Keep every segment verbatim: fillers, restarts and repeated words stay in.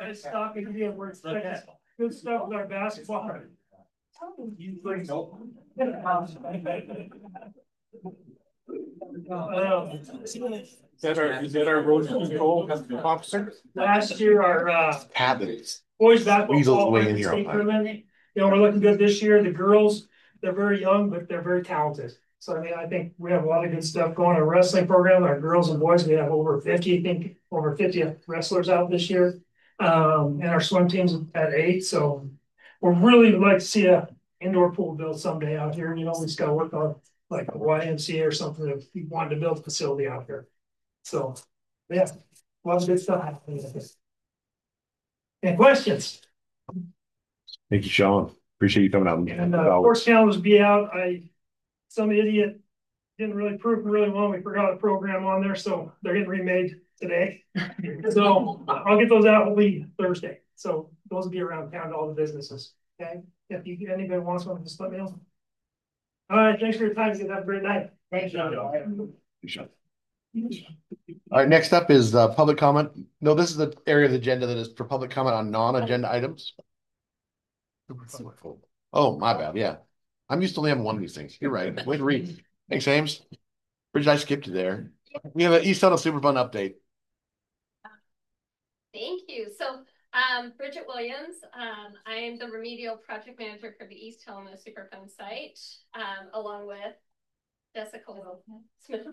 Nice talking to you. We're expecting good stuff with our basketball. You think so? Is that our, is that our road control officer? Last year, our uh, Habits. boys basketball Weasels fall way in in here state all the time. tournament. You know, we're looking good this year. The girls, they're very young, but they're very talented. So I mean, I think we have a lot of good stuff going. Our wrestling program, our girls and boys, we have over fifty, I think over fifty wrestlers out this year. Um, and our swim team's at eight. So we're really would like to see a indoor pool built someday out here. You know, we just gotta work on like a Y M C A or something if we wanted to build a facility out here. So yeah, a lot of good stuff happening. Any questions? Thank you, Sean. Appreciate you coming out. And uh, course calendars be out. I, some idiot didn't really prove really well. We forgot a program on there, so they're getting remade today. So I'll get those out hopefully Thursday. So those will be around town to all the businesses. Okay. If you anybody wants one, just let me know. All right. Thanks for your time. You have a great night. Thanks, Sean. All right, next up is uh, public comment. No, this is the area of the agenda that is for public comment on non-agenda items. Oh, my bad. Yeah. I'm used to only having one of these things. You're right. Way to read. Thanks, James. Bridget, I skipped you there. We have an East Helena Superfund update. Thank you. So, um, Bridget Williams, um, I am the remedial project manager for the East Helena Superfund site, um, along with Jessica Smith.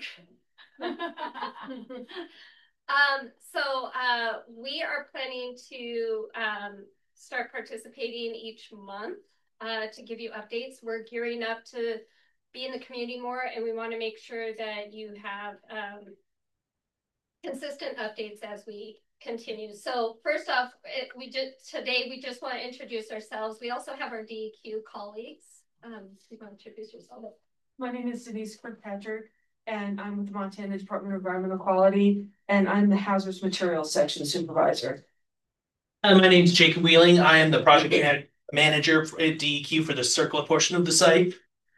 um, so, uh, we are planning to um, start participating each month uh, to give you updates. We're gearing up to be in the community more, and we want to make sure that you have um, consistent updates as we continue. So first off, it, we just today we just want to introduce ourselves. We also have our D E Q colleagues. Um, you want to introduce yourself? My name is Denise Kirkpatrick, and I'm with the Montana Department of Environmental Quality, and I'm the Hazardous Materials Section Supervisor. And my name is Jacob Wheeling. I am the project man manager at D E Q for the circular portion of the site.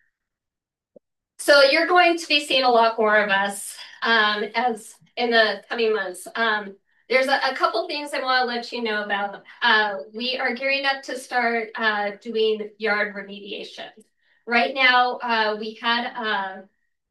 So you're going to be seeing a lot more of us um, as in the coming months. Um, there's a, a couple things I want to let you know about. Uh, we are gearing up to start uh, doing yard remediation. Right now, uh, we had a,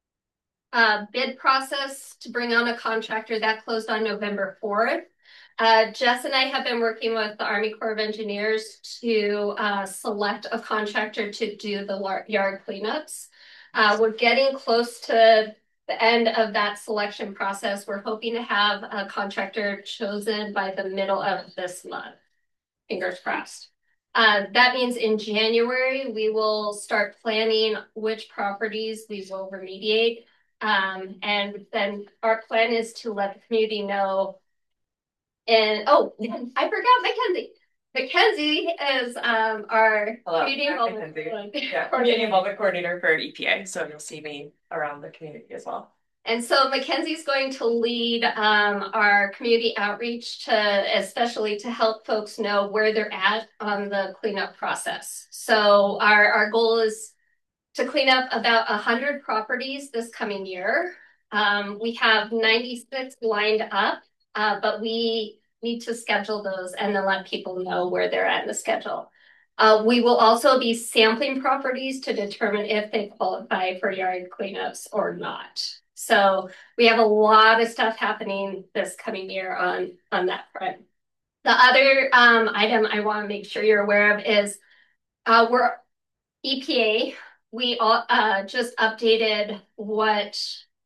a bid process to bring on a contractor that closed on November fourth. Uh, Jess and I have been working with the Army Corps of Engineers to uh, select a contractor to do the yard cleanups. Uh, we're getting close to the end of that selection process. We're hoping to have a contractor chosen by the middle of this month. Fingers crossed. Uh, that means in January, we will start planning which properties we will remediate. Um, and then our plan is to let the community know. And oh, I forgot Mackenzie. Mackenzie is um, our Hello, community involvement yeah, community involvement coordinator for E P A. So you'll see me around the community as well. And so Mackenzie's going to lead um, our community outreach to, especially to help folks know where they're at on the cleanup process. So our, our goal is to clean up about one hundred properties this coming year. Um, we have ninety-six lined up, uh, but we need to schedule those and then let people know where they're at in the schedule. Uh, we will also be sampling properties to determine if they qualify for yard cleanups or not. So we have a lot of stuff happening this coming year on, on that front. The other um, item I want to make sure you're aware of is uh, we're E P A. We all, uh, just updated what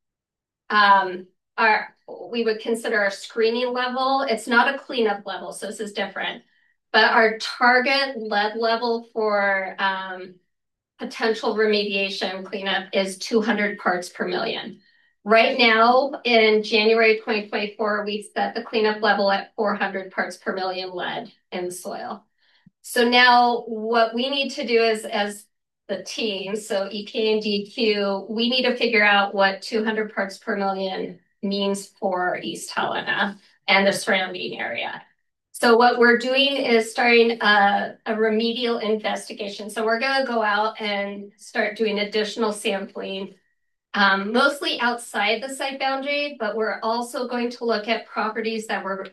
um, our we would consider our screening level. It's not a cleanup level, so this is different. But our target lead level for um, potential remediation cleanup is two hundred parts per million. Right now, in January twenty twenty-four, we set the cleanup level at four hundred parts per million lead in the soil. So now what we need to do is, as the team, so E P A and D E Q, we need to figure out what two hundred parts per million means for East Helena and the surrounding area. So what we're doing is starting a, a remedial investigation. So we're going to go out and start doing additional sampling, um, mostly outside the site boundary, but we're also going to look at properties that were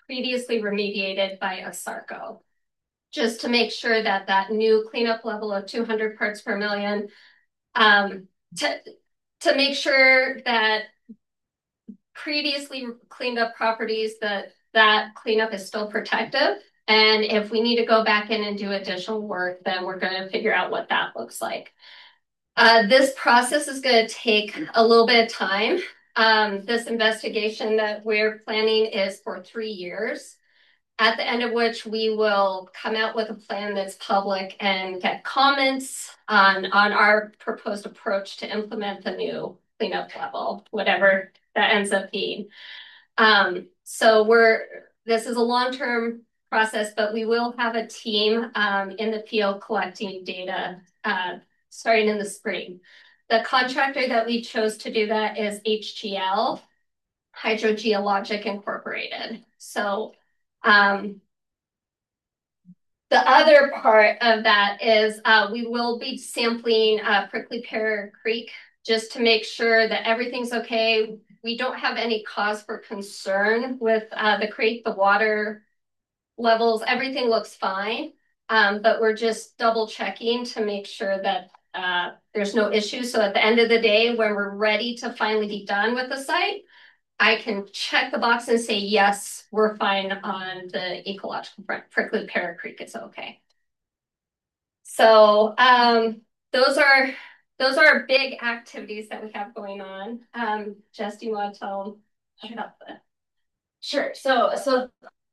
previously remediated by ASARCO, just to make sure that that new cleanup level of two hundred parts per million, um, to, to make sure that previously cleaned up properties, that that cleanup is still protective. And if we need to go back in and do additional work, then we're going to figure out what that looks like. Uh, this process is going to take a little bit of time. Um, this investigation that we're planning is for three years, at the end of which we will come out with a plan that's public and get comments on, on our proposed approach to implement the new cleanup level, whatever that ends up being. Um, so we're, this is a long-term process, but we will have a team um, in the field collecting data uh, starting in the spring. The contractor that we chose to do that is H G L, Hydrogeologic Incorporated. So um, the other part of that is uh, we will be sampling uh, Prickly Pear Creek just to make sure that everything's okay. We don't have any cause for concern with uh, the creek, the water levels, everything looks fine. Um, but we're just double checking to make sure that uh, there's no issues. So at the end of the day, when we're ready to finally be done with the site, I can check the box and say, yes, we're fine on the ecological front. Prickly Pear Creek is okay. So um, those are those are big activities that we have going on. Um, Jess, do you want to tell them about that? Sure. So so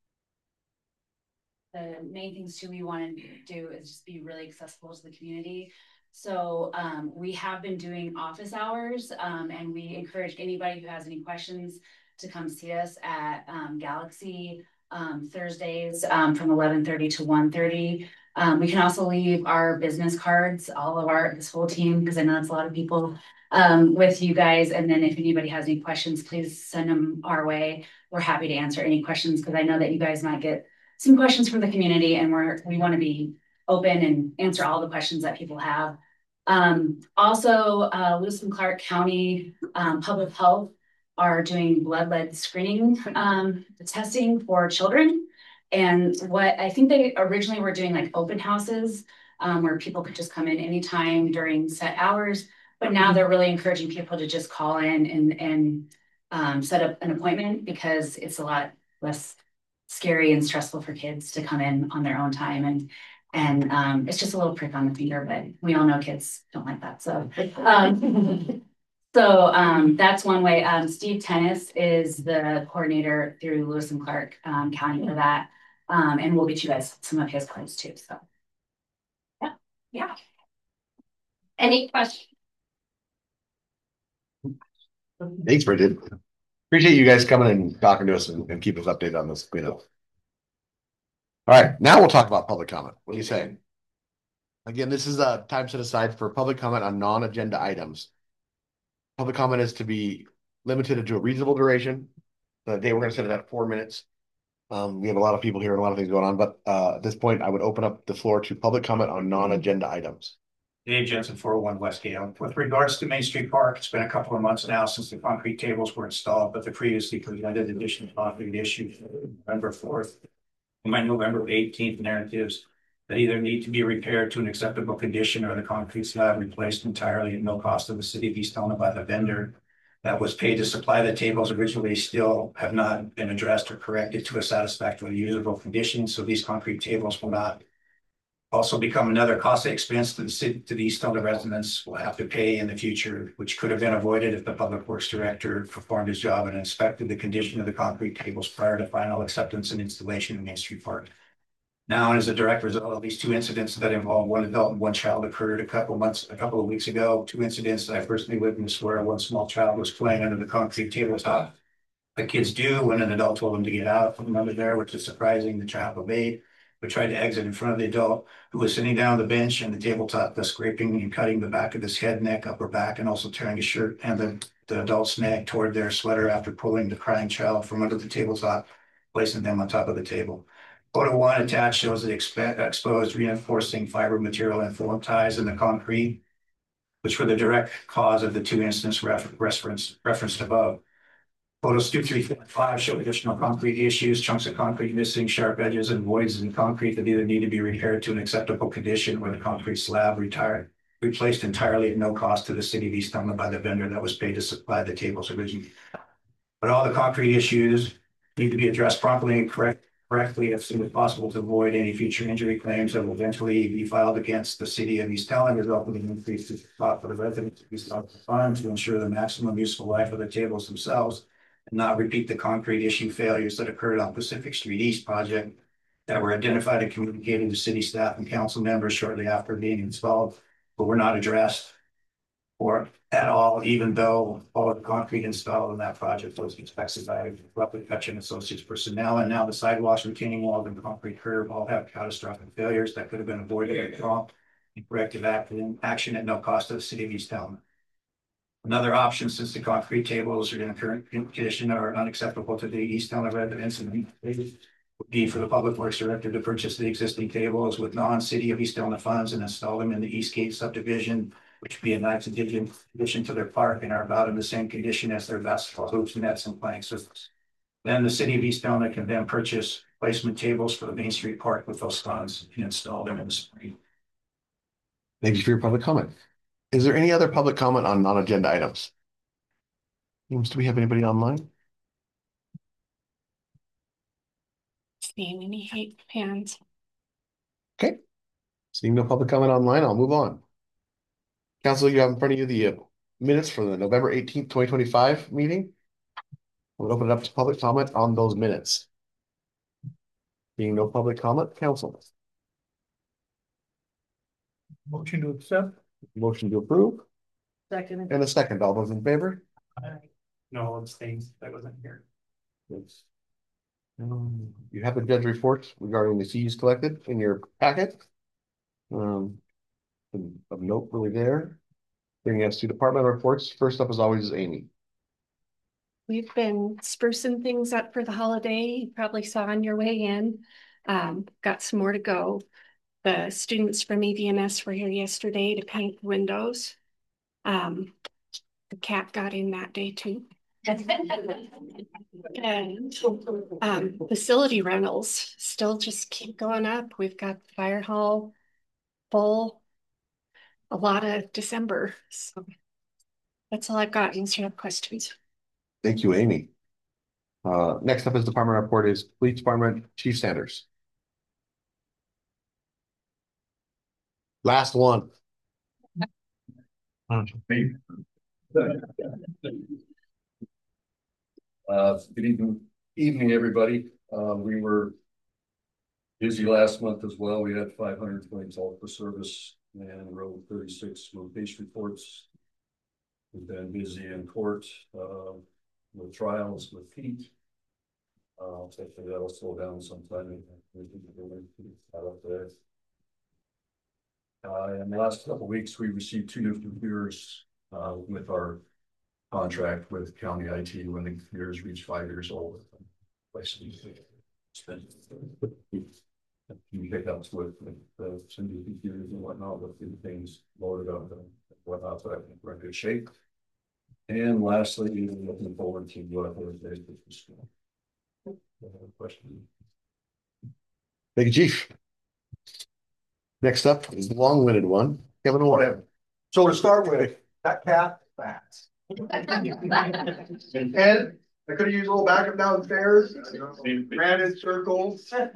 the main things too we want to do is just be really accessible to the community. So um, we have been doing office hours um, and we encourage anybody who has any questions to come see us at um, Galaxy um, Thursdays um, from eleven thirty to one thirty. Um, we can also leave our business cards, all of our, this whole team, because I know that's a lot of people um, with you guys. And then if anybody has any questions, please send them our way. We're happy to answer any questions because I know that you guys might get some questions from the community and we're, we want to be open and answer all the questions that people have. Um, also, uh, Lewis and Clark County um, Public Health are doing blood lead screening um, testing for children. And what I think they originally were doing like open houses um, where people could just come in anytime during set hours. But now they're really encouraging people to just call in and, and um, set up an appointment because it's a lot less scary and stressful for kids to come in on their own time. And and um, it's just a little prick on the finger, but we all know kids don't like that. So um, so um, that's one way. Um, Steve Tennis is the coordinator through Lewis and Clark um, County for that. Um, and we'll get you guys some of his cards too. So yeah, yeah. Any questions? Thanks, Bridget. Appreciate you guys coming and talking to us and, and keep us updated on this cleanup. All right, now we'll talk about public comment. What are you saying? Again, this is a time set aside for public comment on non-agenda items. Public comment is to be limited to a reasonable duration. The day we're going to set it at four minutes. Um, we have a lot of people here and a lot of things going on, but uh, at this point, I would open up the floor to public comment on non-agenda items. Dave Jensen, four oh one Westgate. With regards to Main Street Park, it's been a couple of months now since the concrete tables were installed, but the previously presented addition to concrete issue November fourth. In my November eighteenth narratives that either need to be repaired to an acceptable condition or the concrete slab replaced entirely at no cost to the city of East Helena by the vendor that was paid to supply the tables originally still have not been addressed or corrected to a satisfactory usable condition. So these concrete tables will not also become another costly expense to the city, to the East Helena residents will have to pay in the future, which could have been avoided if the public works director performed his job and inspected the condition of the concrete tables prior to final acceptance and installation in Main Street Park. Now, as a direct result of these two incidents that involve one adult and one child occurred a couple months, a couple of weeks ago, two incidents that I personally witnessed where one small child was playing under the concrete tabletop. The kids do when an adult told them to get out from under there, which is surprising. The child obeyed, but tried to exit in front of the adult who was sitting down on the bench and the tabletop, thus scraping and cutting the back of his head, neck, upper back, and also tearing his shirt and the, the adult's neck toward their sweater after pulling the crying child from under the tabletop, placing them on top of the table. Photo one attached shows the exp exposed reinforcing fiber material and form ties in the concrete, which were the direct cause of the two incidents refer referenced, referenced above. Photos two, three, four, and five show additional concrete issues, chunks of concrete missing, sharp edges and voids in concrete that either need to be repaired to an acceptable condition or the concrete slab retired, replaced entirely at no cost to the city of East Helena by the vendor that was paid to supply the tables originally. But all the concrete issues need to be addressed promptly and correct, correctly as soon as possible to avoid any future injury claims that will eventually be filed against the city of East Helena, resulting in increased cost for the residents of East Helena Farm to ensure the maximum useful life of the tables themselves and not repeat the concrete issue failures that occurred on Pacific Street East project that were identified and communicated to city staff and council members shortly after being installed, but were not addressed or at all, even though all of the concrete installed in that project was inspected by roughly Fetch and Associates personnel. And now the sidewalks, retaining walls, and concrete curb all have catastrophic failures that could have been avoided with prompt and corrective action at no cost to the city of East Helena. Another option, since the concrete tables are in current condition are unacceptable to the East Helena residents, and would be for the Public Works Director to purchase the existing tables with non-city of East Helena funds and install them in the Eastgate subdivision, which would be a nice addition, addition to their park and are about in the same condition as their basketball hoops, nets, and playing systems. Then the city of East Helena can then purchase replacement tables for the Main Street Park with those funds and install them in the spring. Thank you for your public comment. Is there any other public comment on non-agenda items? Do we have anybody online? Seeing any hate hands? Okay. Seeing no public comment online, I'll move on. Council, you have in front of you the uh, minutes from the November eighteenth, twenty twenty-five meeting. We'll open it up to public comment on those minutes. Being no public comment, council. Motion to accept. Motion to approve. Second. And a second. All those in favor? No abstains. I wasn't here. Yes. Um, you have the judge reports regarding the fees collected in your packet. Um, of note really there. Bringing us to department reports. First up, as always, is Amy. We've been sprucing things up for the holiday. You probably saw on your way in. Um, got some more to go. The students from E D N S were here yesterday to paint the windows. Um, the cat got in that day too. And um, facility rentals still just keep going up. We've got the fire hall full a lot of December. So that's all I've got. Answer your questions. Thank you, Amy. Uh, next up is department report is Police Department Chief Sanders. Last one. Uh, good evening, evening, everybody. Uh, we were busy last month as well. We had five hundred claims all for service and wrote thirty-six case reports. We've been busy in court uh, with trials with heat. Uh, hopefully that'll slow down sometime. Out up there. Uh, in the last couple of weeks, we received two new computers uh, with our contract with County I T when the computers reach five years old. Spend pickups with, with uh, some new computers and whatnot, with the things loaded up and whatnot, but I think we're in good shape. And lastly, we're looking forward to what Thursdays for school. Question. Thank you, Chief. Next up is the long-winded one. Kevin, whatever. So to start with, that cat fast. And Ed, I could have used a little backup downstairs. Ran in circles. Uh,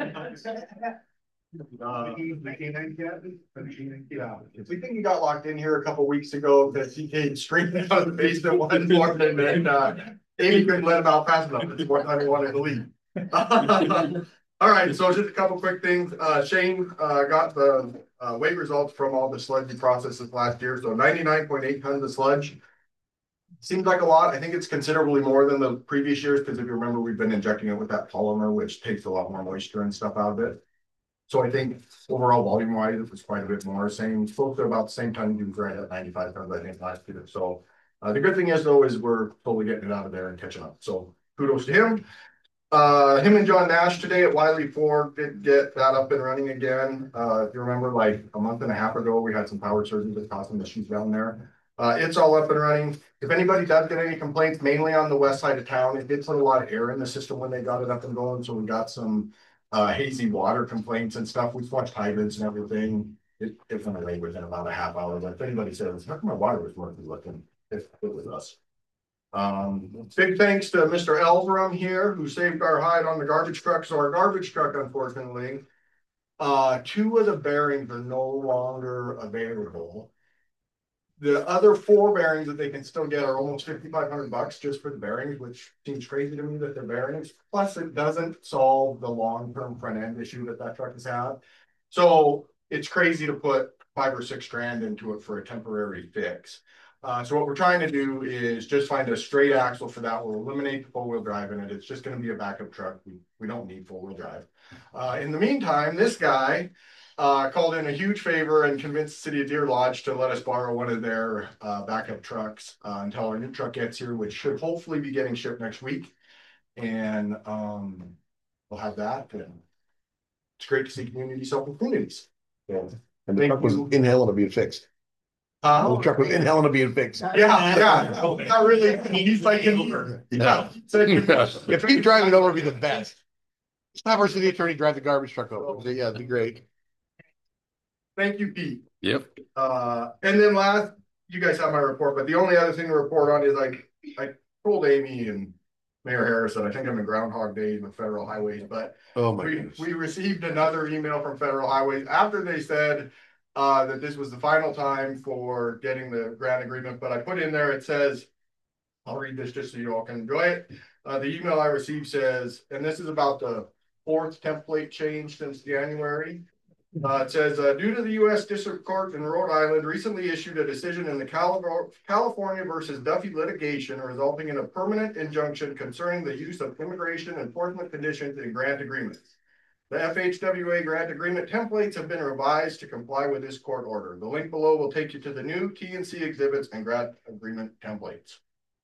yeah. We think he got locked in here a couple weeks ago because he came screaming out of the basement one morning, and uh, Amy couldn't let him out fast enough. It's one time he wanted to leave. All right, so just a couple quick things. Uh, Shane uh, got the uh, weight results from all the sludgy processes last year. So ninety-nine point eight tons of sludge. Seems like a lot. I think it's considerably more than the previous years because if you remember, we've been injecting it with that polymer, which takes a lot more moisture and stuff out of it. So I think overall volume wise, it was quite a bit more. Same, close to about the same time you right at ninety-five tons, I think, last year. So uh, the good thing is though, is we're totally getting it out of there and catching up. So kudos to him. Uh, him and John Nash today at Wiley Ford did get that up and running again. Uh, if you remember, like a month and a half ago, we had some power surges that caused them to shoot down there. Uh, it's all up and running. If anybody does get any complaints, mainly on the west side of town, it did put a lot of air in the system when they got it up and going, so we got some uh, hazy water complaints and stuff. We flushed hydrants and everything. It, it went away within about a half hour, but if anybody says, how come my water was working looking, it, it was us. Um, big thanks to Mister Elverum here, who saved our hide on the garbage truck. So our garbage truck, unfortunately, uh, two of the bearings are no longer available. The other four bearings that they can still get are almost fifty-five hundred bucks just for the bearings, which seems crazy to me that they're bearings. Plus, it doesn't solve the long-term front end issue that that truck has had. So it's crazy to put five or six grand into it for a temporary fix. Uh, so what we're trying to do is just find a straight axle for that. We'll eliminate the four-wheel drive in it. It's just going to be a backup truck. We, we don't need four-wheel drive. Uh, in the meantime, this guy uh, called in a huge favor and convinced the city of Deer Lodge to let us borrow one of their uh, backup trucks uh, until our new truck gets here, which should hopefully be getting shipped next week. And um, we'll have that. And it's great to see communities helping communities. Yeah. And the truck was in Helena being fixed. Uh, the truck was in Helena being fixed. Yeah, yeah. Not really. He's like in here. Yeah. So, if he's driving over, it'd be the best. Let's have our city attorney drive the garbage truck over. Yeah, it'd be great. Thank you, Pete. Yep. Uh, and then last, you guys have my report, but the only other thing to report on is like I told Amy and Mayor Harris that I think I'm in Groundhog Day with Federal Highways, but oh my we, goodness. we received another email from Federal Highways after they said uh, that this was the final time for getting the grant agreement. But I put in there, it says, I'll read this just so you all can enjoy it. Uh, the email I received says, and this is about the fourth template change since January. Uh, it says, uh, due to the U S District Court in Rhode Island recently issued a decision in the Cal California versus Duffy litigation resulting in a permanent injunction concerning the use of immigration enforcement conditions in grant agreements. The F H W A grant agreement templates have been revised to comply with this court order. The link below will take you to the new T and C exhibits and grant agreement templates.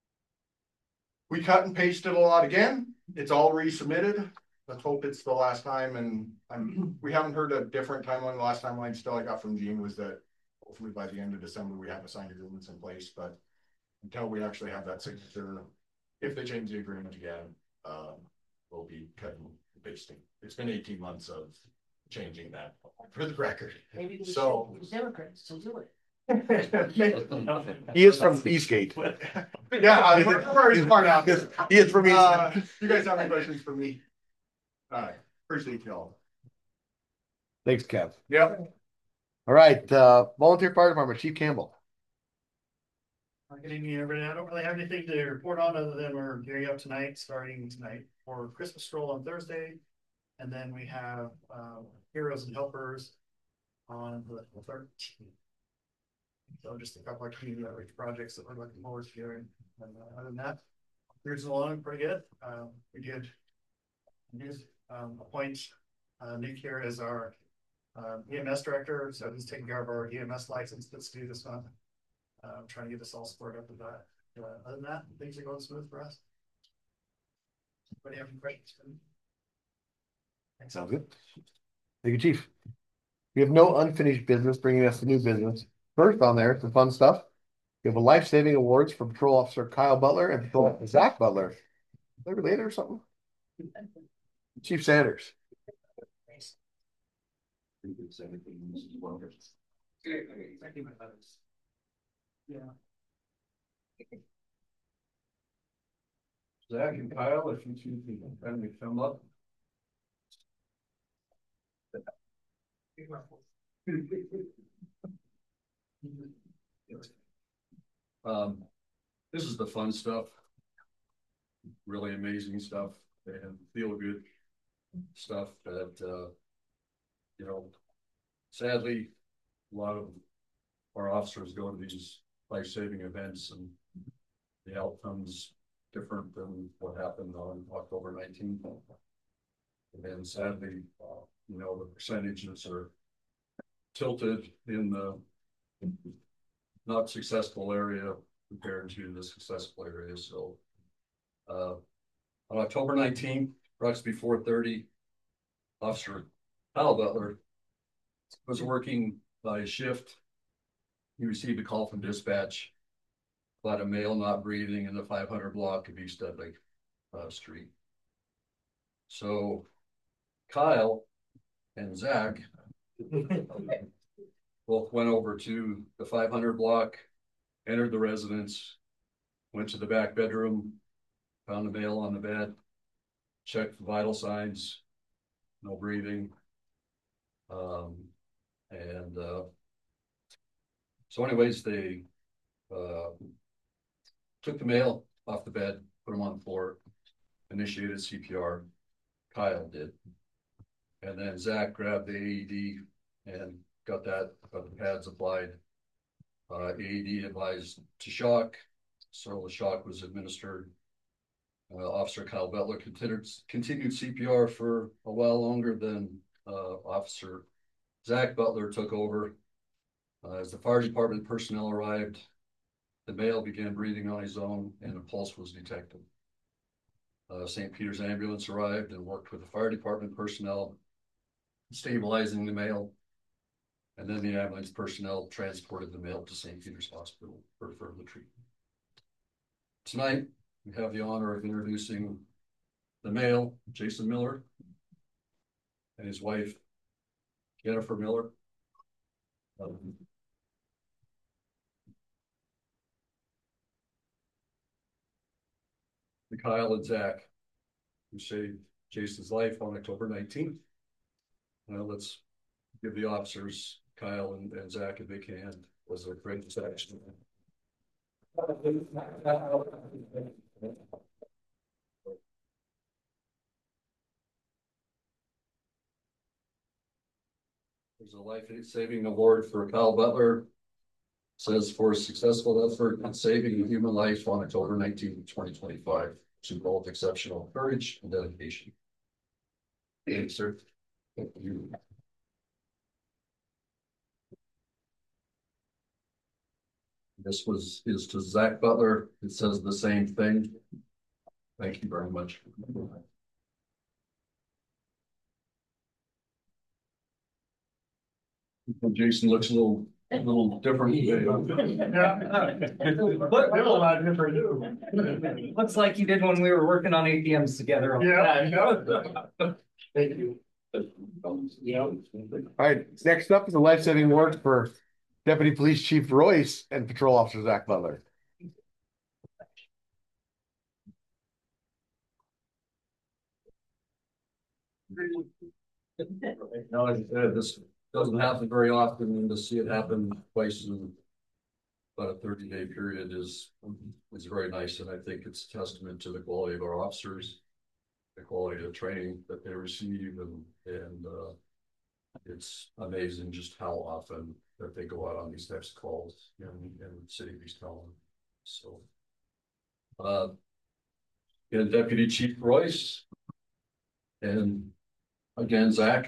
We cut and pasted a lot again. It's all resubmitted. Let's hope it's the last time. And I'm, we haven't heard a different timeline. The last timeline still I got from Gene was that hopefully by the end of December we have assigned agreements in place. But until we actually have that signature, if they change the agreement again, um, we'll be cutting and pasting. It's been eighteen months of changing that for the record. Maybe we so should, Democrats to do it. He is from Eastgate. Yeah, we're very smart out. He is from Eastgate. Uh, you guys have any questions for me? All right, appreciate y'all. Thanks, Kev. Yep. All right, uh, volunteer fire department, Chief Campbell. Good evening, everybody. I don't really have anything to report on other than we're gearing up tonight, starting tonight for Christmas stroll on Thursday. And then we have uh, Heroes and Helpers on the thirteenth. So just a couple of community outreach projects that we're looking forward to doing. And uh, other than that, here's along pretty good. Um, we did news, um, appoint uh, Nick here as our uh, E M S director. So he's taking care of our E M S license that's due this month. Uh, trying to get us all squared up with that. Uh, other than that, things are going smooth for us. Anybody have any questions for me? Sounds good. Thank you, Chief. We have no unfinished business, bringing us to new business. First on there, some fun stuff. We have a life-saving awards for Patrol Officer Kyle Butler and Patrol Officer Zach Butler. Are they related or something? Chief Sanders. Yeah. Zach and Kyle, if you two can kindly come up. Um, this is the fun stuff, really amazing stuff and feel good stuff that, uh, you know, sadly, a lot of our officers go to these life-saving events and the outcome's different than what happened on October nineteenth. And then sadly, uh, you know, the percentages are tilted in the not successful area compared to the successful area. So uh, on October nineteenth, approximately four thirty, Officer Kyle Butler was working by shift. He received a call from dispatch about a male not breathing in the five hundred block of East Dudley uh, Street. So Kyle and Zach both went over to the five hundred block, entered the residence, went to the back bedroom, found the male on the bed, checked for vital signs, no breathing. Um, and uh, so anyways, they uh, took the male off the bed, put him on the floor, initiated C P R. Kyle did. And then Zach grabbed the A E D and got that, got the pads applied. Uh, A E D advised to shock. So the shock was administered. Uh, Officer Kyle Butler continued, continued C P R for a while longer than uh, Officer Zach Butler took over. Uh, as the fire department personnel arrived, the male began breathing on his own and a pulse was detected. Uh, Saint Peter's ambulance arrived and worked with the fire department personnel, stabilizing the male. And then the ambulance personnel transported the male to Saint Peter's Hospital for further treatment. Tonight, we have the honor of introducing the male, Jason Miller, and his wife, Jennifer Miller. Um, Kyle and Zach, who saved Jason's life on October nineteenth. Now let's give the officers, Kyle and, and Zach, a big hand. It was a great action. There's a life-saving award for Kyle Butler. It says for a successful effort in saving a human life on October nineteenth, twenty twenty-five, which involved exceptional courage and dedication. Thank you, sir. Thank you. This was is to Zach Butler. It says the same thing. Thank you very much. Jason looks a little a little different. Looks like you did when we were working on A T Ms together. Yeah, I know. Thank you. Yeah. All right. Next up is a life-saving award for Deputy Police Chief Royce and Patrol Officer Zach Butler. Now, as I said, this doesn't happen very often, and to see it happen twice in about a thirty day period is is very nice. And I think it's a testament to the quality of our officers, the quality of training that they receive, and and uh, it's amazing just how often that they go out on these types of calls in, in the city of East Helena. So, uh, and Deputy Chief Royce, and again, Zach.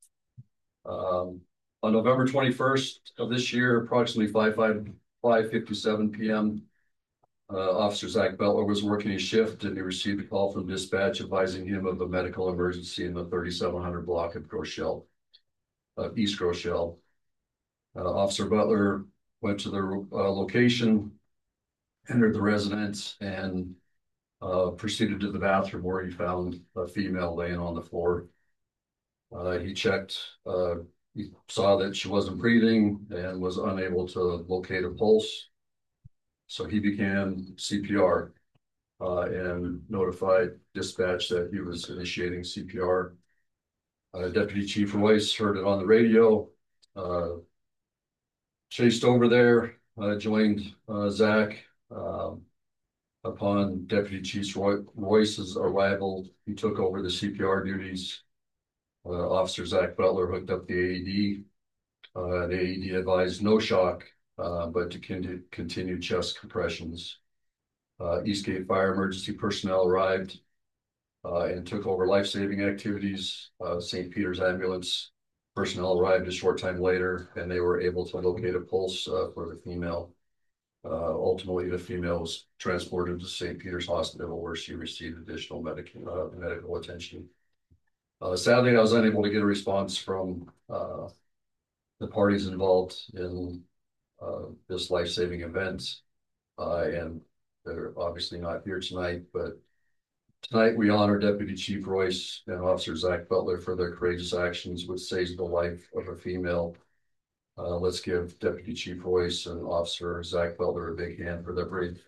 Um, on November twenty-first of this year, approximately five fifty-seven p m, uh, Officer Zach Butler was working his shift and he received a call from dispatch advising him of a medical emergency in the thirty-seven hundred block of Groeschel, uh, East Groeschel. Uh, Officer Butler went to the uh, location, entered the residence, and uh, proceeded to the bathroom where he found a female laying on the floor. Uh, he checked, uh, he saw that she wasn't breathing and was unable to locate a pulse. So he began C P R uh, and notified dispatch that he was initiating C P R. Uh, Deputy Chief Royce heard it on the radio, uh, chased over there, uh, joined uh, Zach. Um, upon Deputy Chief Roy Royce's arrival, he took over the C P R duties. Uh, Officer Zach Butler hooked up the A E D. Uh, the A E D advised no shock, uh, but to con continue chest compressions. Uh, Eastgate Fire Emergency personnel arrived uh, and took over life-saving activities. Uh, Saint Peter's ambulance personnel arrived a short time later, and they were able to locate a pulse uh, for the female. Uh, ultimately, the female was transported to Saint Peter's Hospital, where she received additional medical uh, medical attention. Uh, sadly, I was unable to get a response from uh, the parties involved in uh, this life-saving event. Uh, and they're obviously not here tonight, but tonight we honor Deputy Chief Royce and Officer Zach Butler for their courageous actions, which saves the life of a female. Uh, let's give Deputy Chief Royce and Officer Zach Butler a big hand for their brave.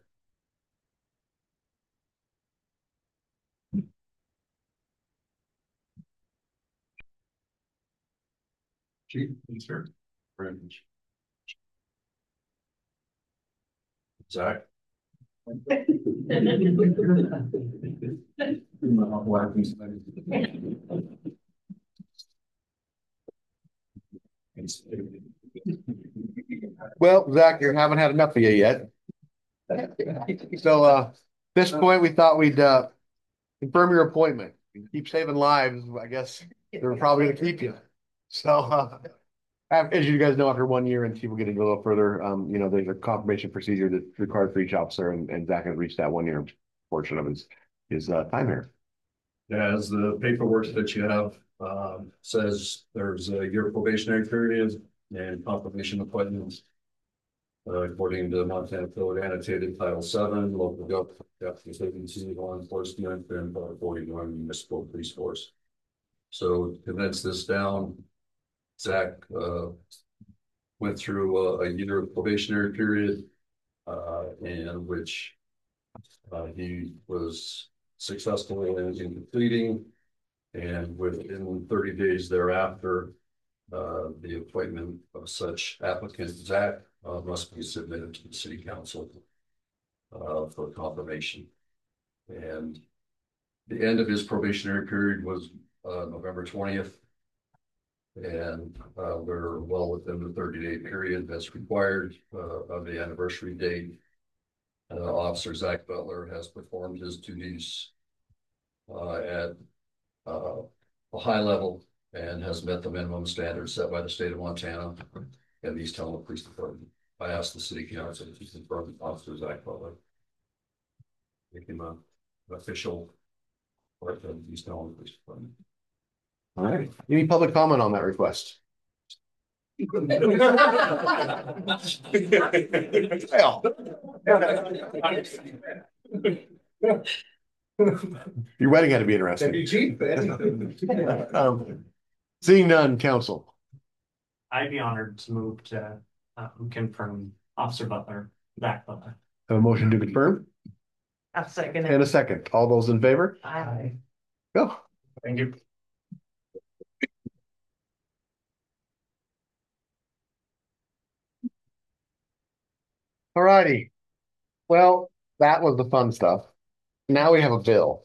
Chief, sir. Zach. Well, Zach, you haven't had enough of you yet. So uh, at this point, we thought we'd uh, confirm your appointment. You keep saving lives. I guess they're probably going to keep you. So uh, as you guys know, after one year and people get into a little further, um, you know, there's a confirmation procedure that's required for each officer, and, and Zach has reached that one year portion of his his uh, time here. Yeah, as the paperwork that you have um, says, there's a year probationary period and confirmation appointments. Uh, according to Montana Code annotated Title seven, local government, agency, law enforcement, and forty-one municipal police force. So to condense this down, Zach uh, went through a, a year probationary period uh, in which uh, he was successful in, in completing, and within thirty days thereafter, uh, the appointment of such applicant, Zach, uh, must be submitted to the city council uh, for confirmation. And the end of his probationary period was uh, November twentieth. And uh, we're well within the thirty day period that's required uh, of the anniversary date. Uh, Officer Zach Butler has performed his duties uh, at uh, a high level and has met the minimum standards set by the state of Montana and the East Helena Police Department. I asked the city council to confirm Officer Zach Butler, make him an official part of the East Helena Police Department. All right. Any public comment on that request? Your wedding had to be interesting. That'd be cheap. um, seeing none, council. I'd be honored to move to um, confirm Officer Butler, Zach Butler. Have a motion to confirm? A second. And a second. All those in favor? Aye. Go. Thank you. All righty. Well, that was the fun stuff. Now we have a bill.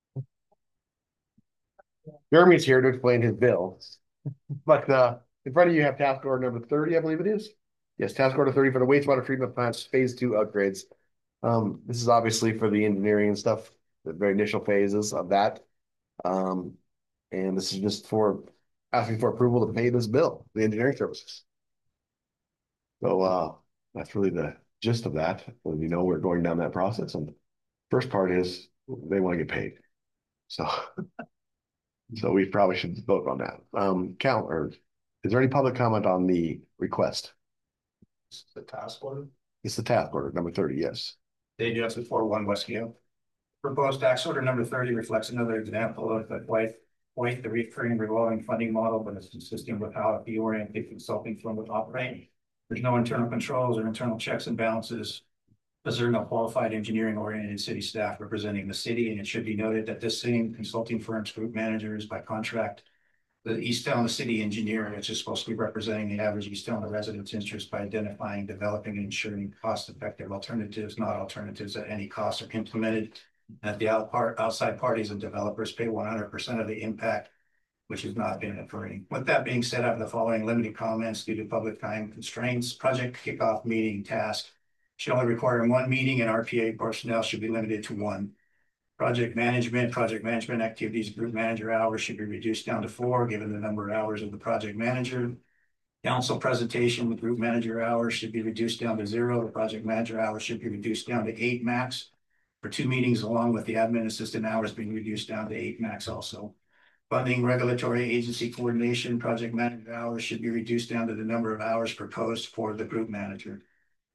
Jeremy's here to explain his bill. But uh, in front of you have task order number thirty, I believe it is. Yes, task order thirty for the wastewater treatment plant's phase two upgrades. Um, this is obviously for the engineering and stuff, the very initial phases of that. Um, and this is just for asking for approval to pay this bill, the engineering services. So uh, that's really the gist of that. When you know we're going down that process, and the first part is they want to get paid. So, so we probably should vote on that. Um, count or is there any public comment on the request? It's the task order. It's the task order number thirty. Yes. They do have to four one Westgate. Proposed tax order number thirty reflects another example of the white, white, the recurring revolving funding model, but it's consistent with how a fee-oriented consulting firm would operate. There's no internal controls or internal checks and balances, because there are no qualified engineering-oriented city staff representing the city. And it should be noted that this same consulting firm's group manager is by contract the East Helena City engineer, which is supposed to be representing the average East Helena residents' interest by identifying, developing, and ensuring cost-effective alternatives, not alternatives at any cost are implemented. That the out part, outside parties and developers pay one hundred percent of the impact, which has not been occurring. With that being said, I have the following limited comments due to public time constraints. Project kickoff meeting task should only require one meeting, and R P A personnel should be limited to one. Project management, project management activities, group manager hours should be reduced down to four, given the number of hours of the project manager. Council presentation with group manager hours should be reduced down to zero. The project manager hours should be reduced down to eight max. For two meetings, along with the admin assistant hours being reduced down to eight max also. Funding, regulatory agency coordination, project manager hours should be reduced down to the number of hours proposed for the group manager.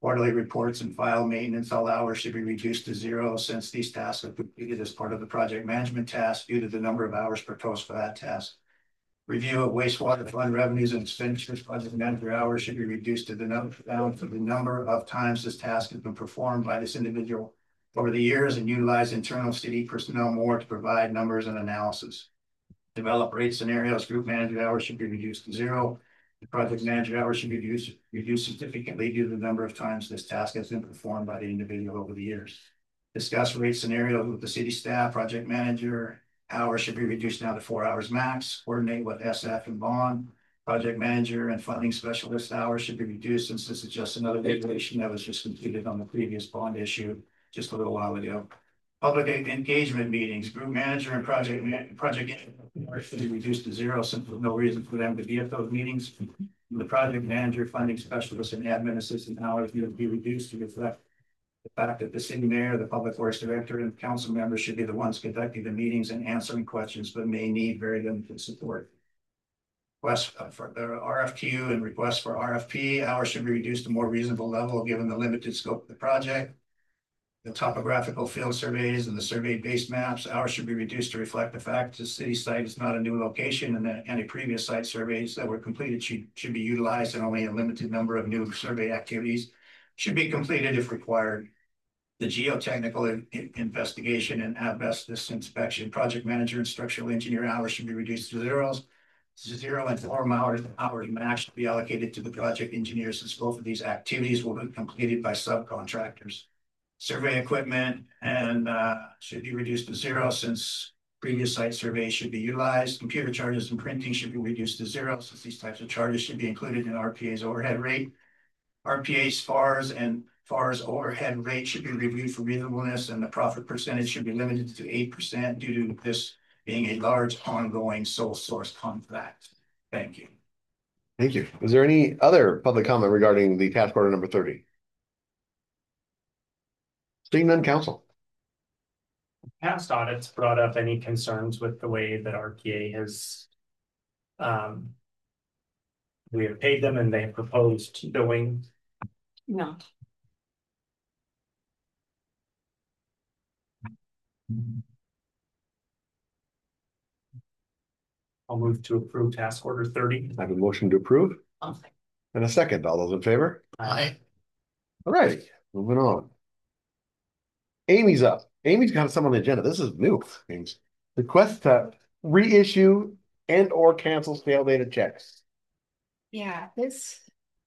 Quarterly reports and file maintenance, all hours should be reduced to zero since these tasks are completed as part of the project management task due to the number of hours proposed for that task. Review of wastewater fund revenues and expenditures, project manager hours should be reduced to the number down to the number of times this task has been performed by this individual over the years and utilize internal city personnel more to provide numbers and analysis. Develop rate scenarios, group manager hours should be reduced to zero. The project manager hours should be reduced, reduced significantly due to the number of times this task has been performed by the individual over the years. Discuss rate scenarios with the city staff, project manager hours should be reduced now to four hours max. Coordinate with S F and bond. Project manager and funding specialist hours should be reduced since this is just another regulation that was just completed on the previous bond issue just a little while ago. Public engagement meetings, group manager and project man, project should be reduced to zero since there's no reason for them to be at those meetings. The project manager, funding specialist, and admin assistant hours need to be reduced to reflect the fact that the city mayor, the public works director, and council members should be the ones conducting the meetings and answering questions, but may need very limited support. Requests for the R F Q and requests for R F P hours should be reduced to more reasonable level given the limited scope of the project. The topographical field surveys and the survey based maps hours should be reduced to reflect the fact the city site is not a new location and that any previous site surveys that were completed should, should be utilized and only a limited number of new survey activities should be completed if required. The geotechnical in, in, investigation and asbestos inspection, project manager and structural engineer hours should be reduced to zeros. Zero and four hours, hours max should be allocated to the project engineers since both of these activities will be completed by subcontractors. Survey equipment and uh, should be reduced to zero since previous site surveys should be utilized. Computer charges and printing should be reduced to zero since these types of charges should be included in R P A's overhead rate. R P A's F A Rs and F A Rs overhead rate should be reviewed for reasonableness and the profit percentage should be limited to eight percent due to this being a large ongoing sole source contract. Thank you. Thank you. Is there any other public comment regarding the task order number thirty? Seeing none, council. Past audits brought up any concerns with the way that R P A has um we have paid them and they have proposed doing. No. I'll move to approve task order thirty. I have a motion to approve. Okay. And a second. All those in favor? Aye. All right, moving on. Amy's up. Amy's got some on the agenda. This is new. Amy's request to reissue and or cancel stale dated checks. Yeah, this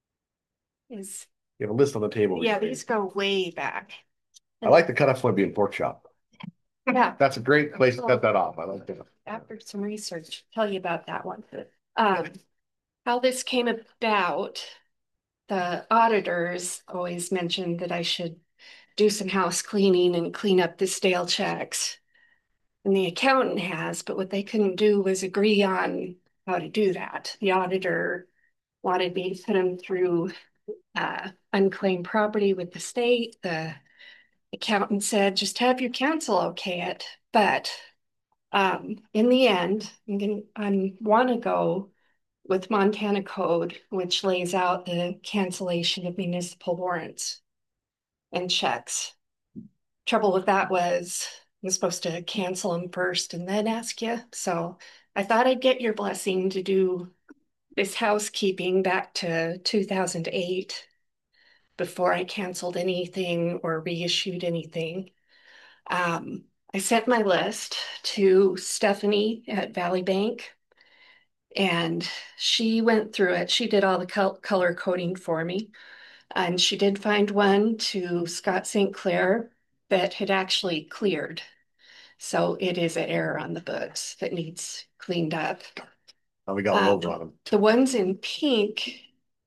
is, You have a list on the table. yeah, these go way back. I like the cutoff point being pork chop. Yeah. That's a great place to cut that off. I like that. After some research, tell you about that one. Um, how this came about, the auditors always mentioned that I should do some house cleaning and clean up the stale checks. And the accountant has, but what they couldn't do was agree on how to do that. The auditor wanted me to put them through uh, unclaimed property with the state. The accountant said, just have your counsel okay it. But um, in the end, I'm gonna, I want to go with Montana Code, which lays out the cancellation of municipal warrants and checks. Trouble with that was I'm supposed to cancel them first and then ask you. So I thought I'd get your blessing to do this housekeeping back to two thousand eight before I canceled anything or reissued anything. Um, I sent my list to Stephanie at Valley Bank and she went through it. She did all the col color coding for me. And she did find one to Scott Saint Clair that had actually cleared. So it is an error on the books that needs cleaned up. Oh, we got a Um, logo on them. The ones in pink,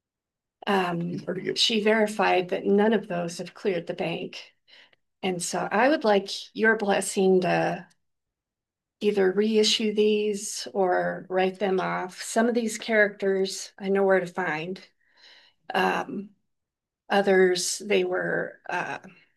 um, she verified that none of those have cleared the bank. And so I would like your blessing to either reissue these or write them off. Some of these characters I know where to find. Um, others, they were uh,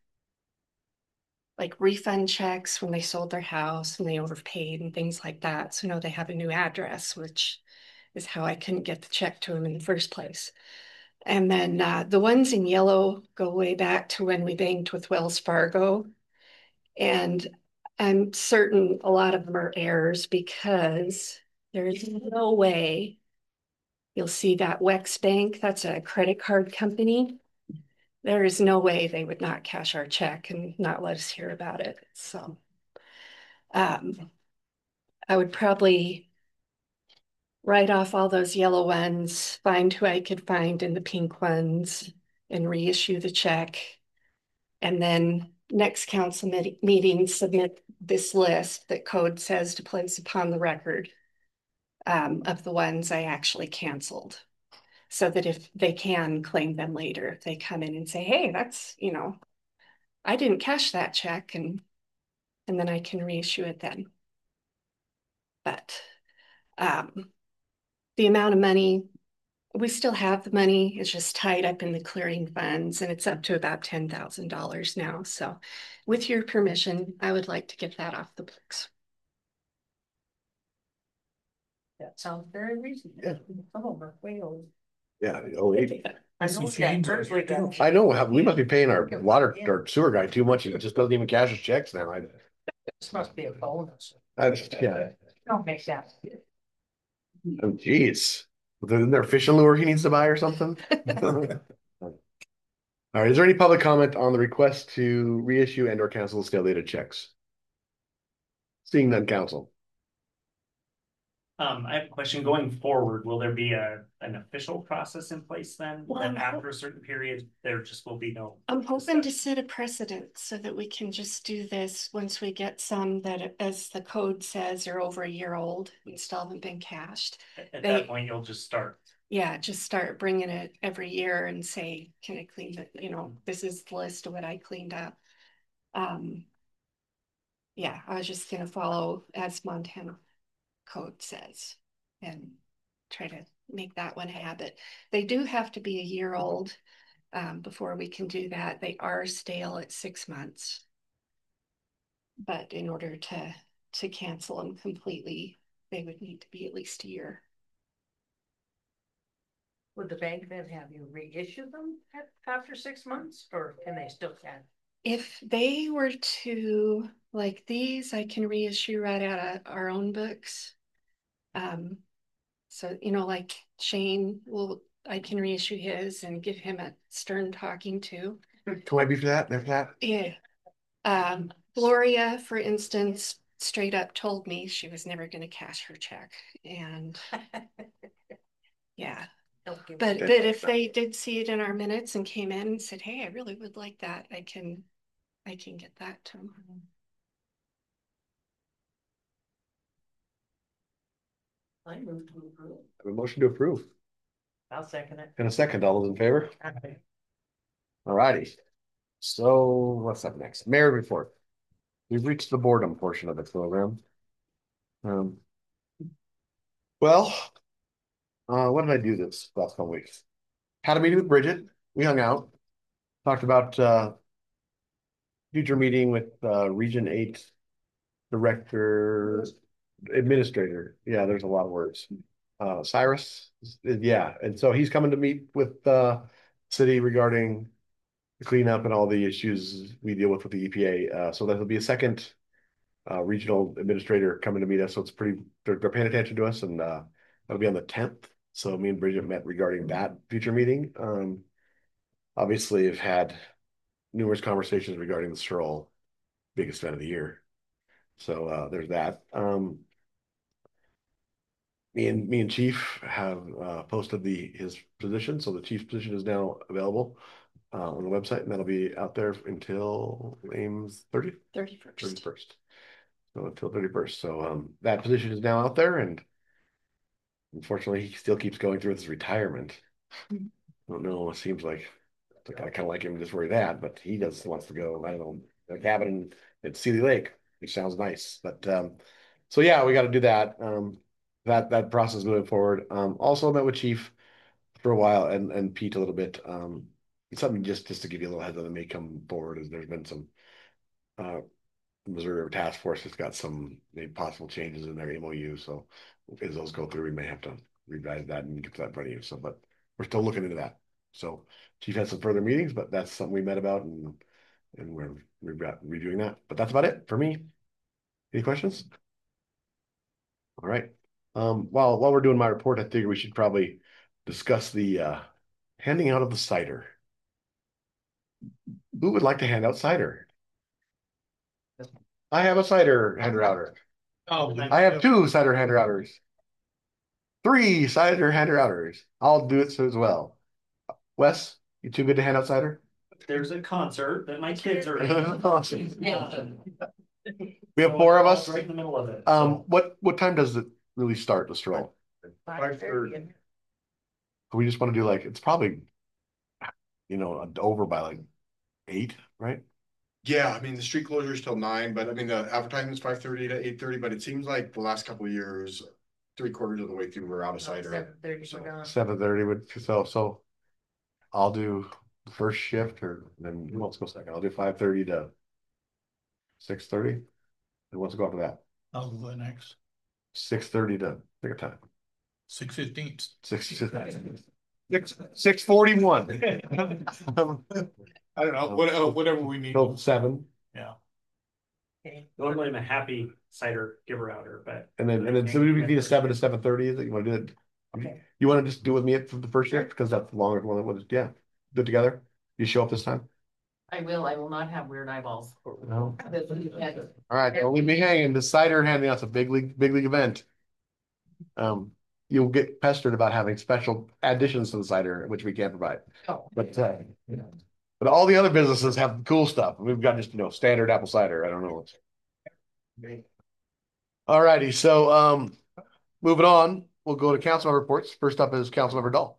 like refund checks when they sold their house and they overpaid and things like that. So now they have a new address, which is how I couldn't get the check to them in the first place. And then uh, the ones in yellow go way back to when we banked with Wells Fargo. And I'm certain a lot of them are errors because there's no way you'll see that Wex Bank, that's a credit card company. There is no way they would not cash our check and not let us hear about it. So um, I would probably write off all those yellow ones, find who I could find in the pink ones, and reissue the check. And then next council meeting, submit this list that code says to place upon the record um, of the ones I actually canceled. So that if they can claim them later, if they come in and say, hey, that's, you know, I didn't cash that check, and and then I can reissue it then. But um, the amount of money, we still have the money, it's just tied up in the clearing funds, and it's up to about ten thousand dollars now. So with your permission, I would like to get that off the books. That sounds very reasonable. Yeah. Some of them are way old. Yeah, oh, eight. I know that. I know, we must be paying our water, our sewer guy too much, he just doesn't even cash his checks now. I, This must be a bonus. I, yeah, Don't make that. oh geez. Isn't there a fishing lure he needs to buy or something? All right, is there any public comment on the request to reissue and or cancel stale dated checks? Seeing none, council. Um, I have a question going forward. Will there be a, an official process in place then? Well, That after a certain period, there just will be no. I'm hoping to set a precedent so that we can just do this once we get some that, as the code says, are over a year old and still haven't been cashed. At, at They- that point, you'll just start. Yeah, just start bringing it every year and say, can I clean it? You know, this is the list of what I cleaned up. Um, yeah, I was just gonna follow as Montana code says and try to make that one a habit. They do have to be a year old um, before we can do that. They are stale at six months. But in order to, to cancel them completely, they would need to be at least a year. Would the bank then have you reissue them at, after six months, or can they still can? If they were to, like these, I can reissue right out of our own books. Um, so, you know, like Shane will, I can reissue his and give him a stern talking to. Can I be for that? After that? Yeah. Um, Gloria, for instance, straight up told me she was never going to cash her check. And yeah. But, but if they did see it in our minutes and came in and said, hey, I really would like that, I can, I can get that to them. I move to approve. I have a motion to approve. I'll second it. In a second, all those in favor? All righty. So what's up next? Mayor report. We've reached the boredom portion of the program. Um, well, uh, what did I do this last couple weeks? Had a meeting with Bridget. We hung out, talked about uh, future meeting with uh, Region Eight Director, Administrator. Yeah, there's a lot of words. Uh, Cyrus, yeah, and so he's coming to meet with uh, city regarding the cleanup and all the issues we deal with with the E P A. Uh, so that'll be a second uh, regional administrator coming to meet us. So it's pretty, they're, they're paying attention to us, and uh, that'll be on the tenth. So me and Bridget met regarding that future meeting. Um, obviously, I've had numerous conversations regarding the stroll, biggest event of the year. So uh, there's that. Um, me and me and Chief have uh, posted the his position, so the chief's position is now available uh, on the website, and that'll be out there until Ames thirtieth, thirty-first. thirty-first. So until thirty-first. So um, that position is now out there, and unfortunately, he still keeps going through with his retirement. Mm-hmm. I don't know. It seems like I kind of like him just where he's at, but he just wants to go. I don't know, a cabin at Sealy Lake, which sounds nice. But um, so yeah, we got to do that. Um, that that process moving forward. Um, also met with Chief for a while and and Pete a little bit. Um, something just just to give you a little heads up that may come forward is there's been some uh Missouri River Task Force has got some maybe possible changes in their M O U. So as those go through, we may have to revise that and get that in front of you. So, but we're still looking into that. So chief had some further meetings, but that's something we met about and, and we're, we've got redoing that. But that's about it for me. Any questions? All right. Um, while, while we're doing my report, I figure we should probably discuss the, uh, handing out of the cider. Who would like to hand out cider? I have a cider hander outer. Oh, I have two cider hander outers. Three cider hander outers. I'll do it so as well. Wes, you too good to hand out cider? There's a concert that my kids are in. Awesome. Yeah. We have four of us. Right in the middle of it. Um, what what time does it really start the stroll? Five thirty. We just want to do like it's probably, you know, over by like eight, right? Yeah, I mean, the street closure is till nine, but I mean, the advertising is five thirty to eight thirty, but it seems like the last couple of years, three quarters of the way through, we're out of cider. Seven thirty, So- we're gone. Seven thirty would so so. I'll do the first shift, or then who wants to go second? I'll do five thirty to six thirty. Who wants to go after that? I'll go next. Six thirty to pick a time. Six fifteen. Six six six forty one. I don't know, what, uh, whatever we need. Till seven, Yeah. Normally I'm a happy cider giver outer, but and then and then so we need a seven to seven thirty. Is it you want to do it? Okay. You want to just do with me for the first shift because that's the longer one. That was yeah, do it together. You show up this time. I will, I will not have weird eyeballs. No. All right, don't leave me hanging. The cider handing out's a big league, big league event. Um, you'll get pestered about having special additions to the cider, which we can't provide. Oh. But uh, but all the other businesses have cool stuff. We've got just you know standard apple cider. I don't know what's. All righty, so um, moving on, we'll go to council reports. First up is Councilmember Dahl.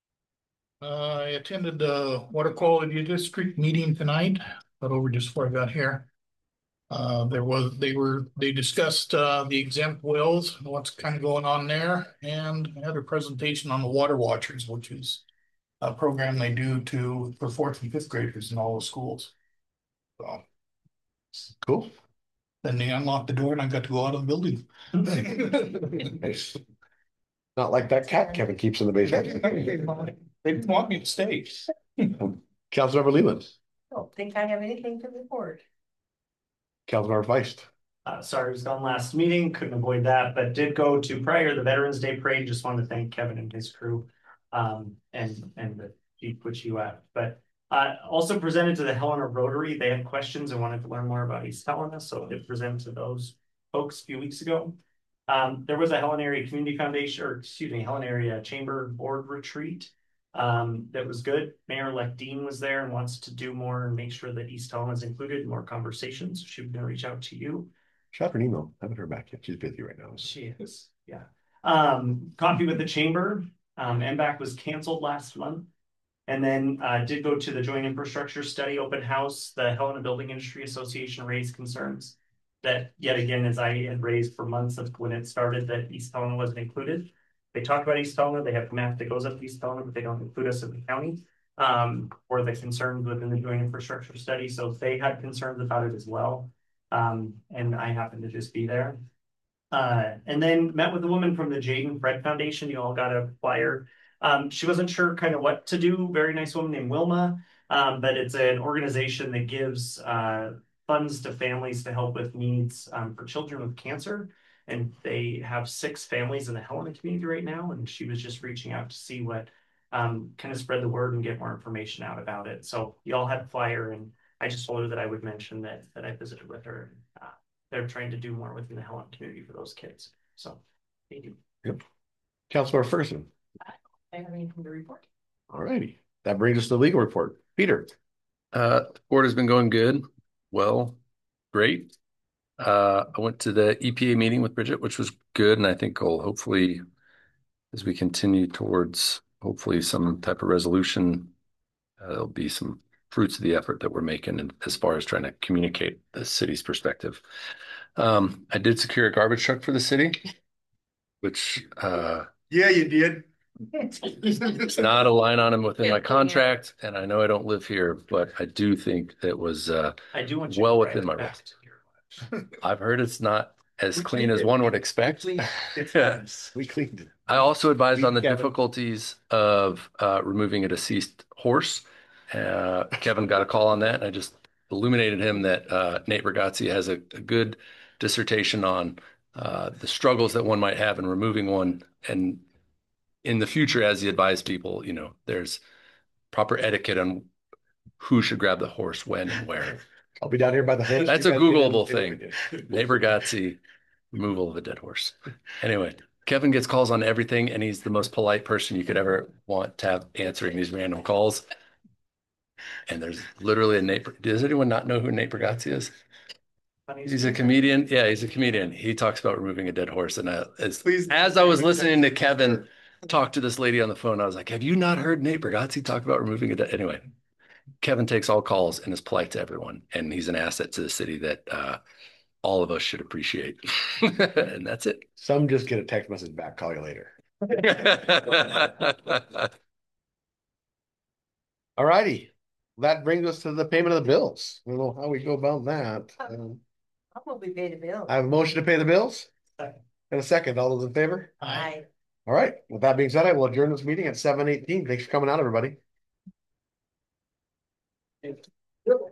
Uh, I attended the Water Quality District meeting tonight, but over just before I got here. Uh, there was, they were, they discussed, uh, the exempt wells, what's kind of going on there, and had a presentation on the Water Watchers, which is a program they do to, for fourth and fifth graders in all the schools. So. Cool. Then they unlocked the door and I got to go out of the building. Nice. Not like that cat Kevin keeps in the basement. They didn't want me to stay. Councilmember Leland. I don't think I have anything to report. Councilmember Feist. Uh, sorry, I was gone last meeting, couldn't avoid that, but did go to prior the Veterans Day Parade. Just wanted to thank Kevin and his crew, um, and and the Jeep which you have. But uh, also presented to the Helena Rotary. They had questions and wanted to learn more about East Helena, so I did present to those folks a few weeks ago. Um, there was a Helena Area Community Foundation, or excuse me, Helena Area Chamber Board retreat. Um, that was good. Mayor-elect Dean was there and wants to do more and make sure that East Helena is included in more conversations. She was going to reach out to you. Shot her an email. I haven't heard back yet. She's busy right now. She is, yeah. Um, coffee with the chamber. Um, M BAC was canceled last month. And then uh, did go to the Joint Infrastructure Study open house. The Helena Building Industry Association raised concerns that yet again, as I had raised for months of when it started, that East Helena wasn't included. They talk about East Helena, they have a map that goes up to East Helena, but they don't include us in the county, um, or the concerns within the Joint Infrastructure Study. So they had concerns about it as well. Um, and I happened to just be there. Uh, and then met with a woman from the Jaden Fred Foundation. You all got a flyer. Um, she wasn't sure kind of what to do. Very nice woman named Wilma. Um, but it's an organization that gives uh, funds to families to help with needs um, for children with cancer. And they have six families in the Helena community right now. And she was just reaching out to see what um, kind of spread the word and get more information out about it. So you all had a flyer, and I just told her that I would mention that that I visited with her. Uh, they're trying to do more within the Helena community for those kids. So thank you. Yep. Councilmember Ferguson. I don't have anything to report. All righty. That brings us to the legal report. Peter. Uh, the board has been going good. Well, great. Uh, I went to the E P A meeting with Bridget, which was good. And I think will hopefully, as we continue towards hopefully some type of resolution, uh, there'll be some fruits of the effort that we're making and as far as trying to communicate the city's perspective. Um, I did secure a garbage truck for the city, which uh, yeah, you did. It's not a line item within my contract, and I know I don't live here, but I do think that was uh, I do want you well to within my back rights. to your I've heard it's not as We clean cleaned as it. one would expect. Yes, we cleaned it. I also advised on the Kevin. difficulties of uh, removing a deceased horse. Uh, Kevin got a call on that. And I just illuminated him that uh, Nate Ragazzi has a, a good dissertation on uh, the struggles that one might have in removing one. And in the future, as he advised people, you know, there's proper etiquette on who should grab the horse, when, and where. I'll be down here by the hood. That's a You guys get in Googleable and see what we thing. did. Nate Ragazzi, removal of a dead horse. Anyway, Kevin gets calls on everything, and he's the most polite person you could ever want to have answering these random calls. And there's literally a Nate. Does anyone not know who Nate Ragazzi is? He's a comedian. Yeah, he's a comedian. He talks about removing a dead horse. And I, as, as I was listening to Kevin talk to this lady on the phone, I was like, have you not heard Nate Ragazzi talk about removing a dead? Anyway, Kevin takes all calls and is polite to everyone. And he's an asset to the city that uh, all of us should appreciate. And that's it. Some just get a text message back, call you later. All righty. That brings us to the payment of the bills. I don't know how we go about that. Um, How will we pay the bill? I have a motion to pay the bills. Second. And a second. All those in favor? Aye. All right. With that being said, I will adjourn this meeting at seven eighteen. Thanks for coming out, everybody.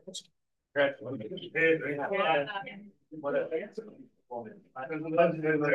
Congratulations.